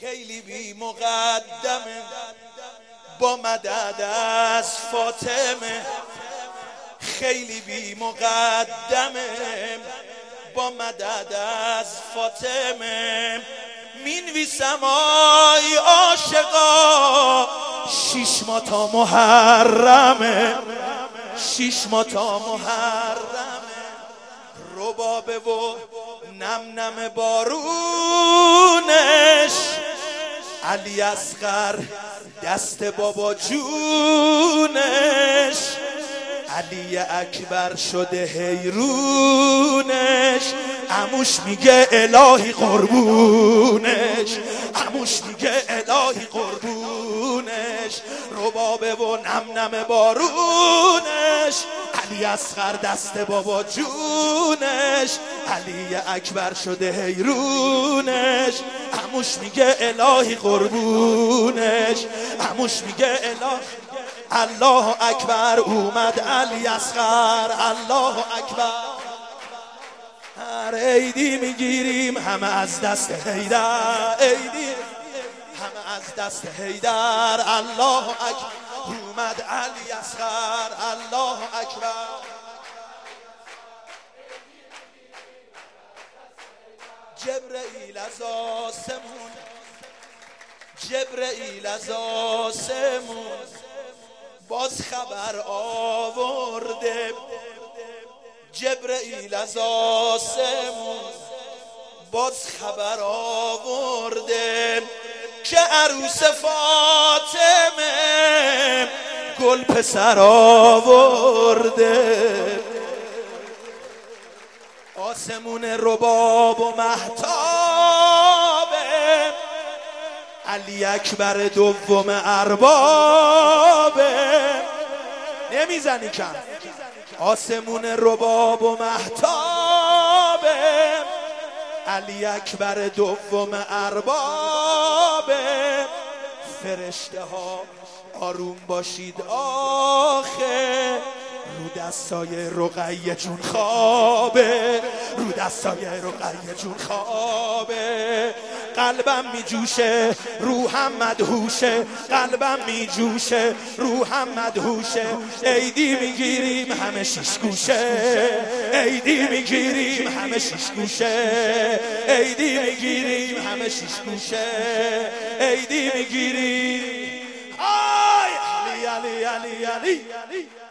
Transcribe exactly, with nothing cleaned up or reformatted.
خیلی بی مقدمه با مدد از فاطمه، خیلی بی مقدمه با مدد از فاطمه. مینویسم آی عاشقا شیش ماه تا محرمه، شیش ماه تا محرمه. ربابه و نم نم بارونش، علی اصغر دست بابا جونش، علی اکبر شده حیرونش. عموش میگه الهی قربونش، عموش میگه الهی قربونش. ربابه و نم نم بارونش، علی اصغر دست بابا جونش، علی اکبر شده حیرونش. عموش میگه الهی قربونش، عموش میگه الهی. الله اکبر اومد علی اصغر، الله اکبر. هر عیدی میگیریم همه از دست حیدر، عیدی همه از دست حیدر. الله اکبر اومد علی اصغر، الله اکبر. جبرئیل از آسمون، جبرئیل از آسمون باز خبر آورده، جبرئیل از آسمون باز خبر آورده که عروس فاطمه گل پسر آورده. آسمون رباب و مهتابه، علی اکبر دوم اربابه. نمیزنی کم. آسمون رباب و مهتابه، علی اکبر دوم اربابه. فرشته ها آروم باشید آخه، رو دستای رقیه جون خوابه، رو دستای رقیه جون خوابه. قلبم می جوشه روحم مدهوشه، قلبم می جوشه روحم مدهوشه. عیدی می گیریم همه شیش گوشه، عیدی می گیریم همه شیش گوشه، عیدی می گیریم همه شیش گوشه، عیدی می گیریم. آی علی علی علی علی